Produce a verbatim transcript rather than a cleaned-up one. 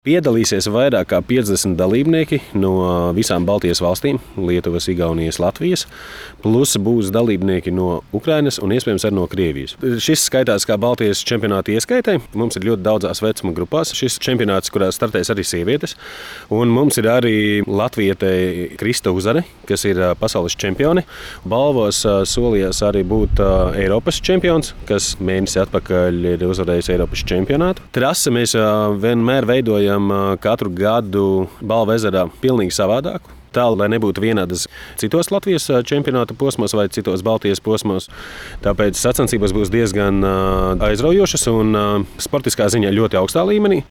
Piedalīsies vairāk kā piecdesmit dalībnieki no visām Baltijas valstīm - Lietuvas, Igaunijas, Latvijas, plus būs dalībnieki no Ukrainas un iespējams arī no Krievijas. Šis skaitās kā Baltijas čempionāta ieskaitē. Mums ir ļoti daudzās vecuma grupās. Šis čempionāts, kurā startēs arī sievietes, un mums ir arī latviete Krista Uzare, kas ir pasaules čempione. Balvos solījās arī būt Eiropas čempions, kas mēnesi atpakaļ ir uzvarējis Eiropas čempionātu. Trasi mēs vienmēr veidojam katru gadu Balvu ezerā pilnīgi savādāku. Tā, lai nebūtu vienādas citos Latvijas čempionāta posmos vai citos Baltijas posmos. Tāpēc sacensības būs diezgan aizraujošas un sportiskā ziņā ļoti augstā līmenī.